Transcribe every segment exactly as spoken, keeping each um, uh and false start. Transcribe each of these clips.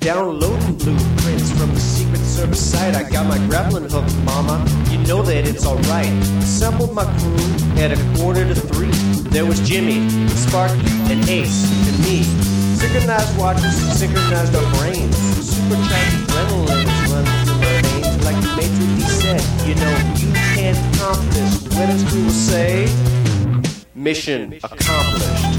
Downloading blueprints from the Secret Service site. I got my grappling hook, mama. You know that it's alright. Assembled my crew at a quarter to three. There was Jimmy, Sparky, and Ace, and me. Synchronized watches, synchronized our brains. Supercharged adrenaline is running through my veins. Like the Maitre D said, you know, you can't accomplish. Winners we will say, mission accomplished.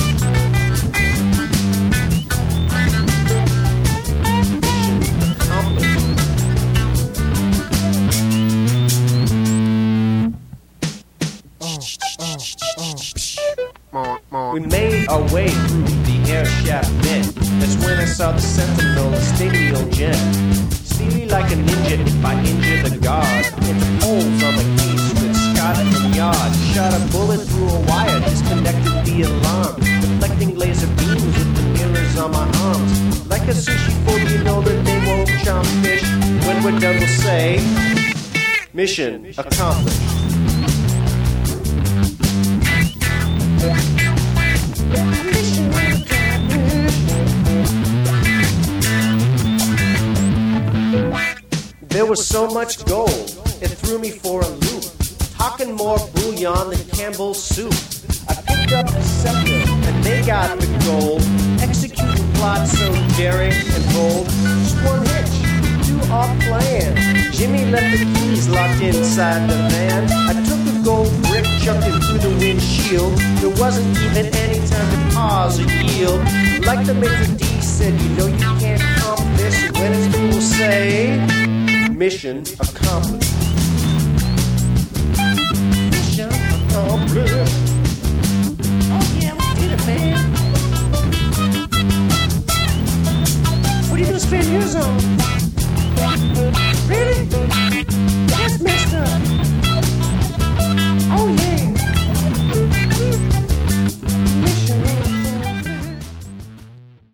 We made our way through the air shaft vent. That's when I saw the Sentinel, a steely old gent. Steely like a ninja if I injure the guard. Into holes on the case with Scott and Yard. Shot a bullet through a wire, disconnected the alarm. Deflecting laser beams with the mirrors on my arms. Like a sushi fool, you know that they won't chomp fish. When we're done we'll say, mission accomplished. There was so much gold, it threw me for a loop. Talking more bouillon than Campbell's soup. I picked up the scepter, and they got the gold. Executing plots so daring and bold. Just one hitch to our plan. Jimmy left the keys locked inside the van. I took a gold brick, chucked it through the windshield. There wasn't even any time to pause or yield. Like the Maitre D said, you know you can't comp this. When it's cool, say, mission accomplished. Mission accomplished.